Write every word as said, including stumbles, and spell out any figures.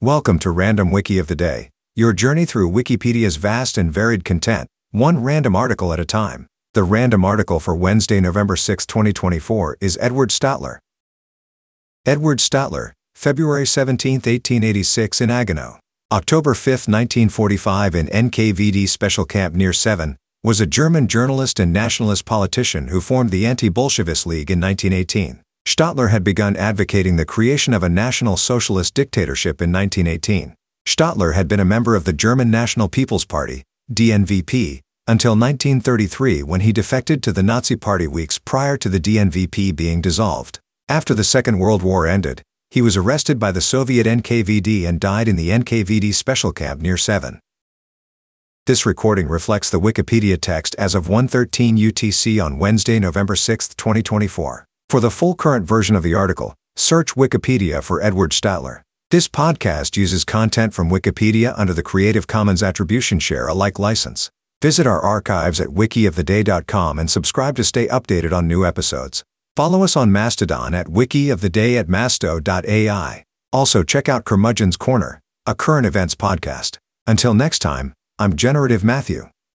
Welcome to Random Wiki of the Day, your journey through Wikipedia's vast and varied content, one random article at a time. The random article for Wednesday, November sixth, twenty twenty-four is Edward Stadler. Edward Stadler, February seventeenth, eighteen eighty-six in Agano, October fifth, nineteen forty-five in N K V D Special Camp near Seven, was a German journalist and nationalist politician who formed the Anti-Bolshevist League in nineteen eighteen. Stadler had begun advocating the creation of a National Socialist dictatorship in nineteen eighteen. Stadler had been a member of the German National People's Party, D N V P, until nineteen thirty-three when he defected to the Nazi Party weeks prior to the D N V P being dissolved. After the Second World War ended, he was arrested by the Soviet N K V D and died in the N K V D Special Camp near Seven. This recording reflects the Wikipedia text as of one thirteen U T C on Wednesday, November sixth, twenty twenty-four. For the full current version of the article, search Wikipedia for Edward Stadler. This podcast uses content from Wikipedia under the Creative Commons Attribution Share Alike license. Visit our archives at wiki of the day dot com and subscribe to stay updated on new episodes. Follow us on Mastodon at wikioftheday at masto dot A I. Also check out Curmudgeon's Corner, a current events podcast. Until next time, I'm Generative Matthew.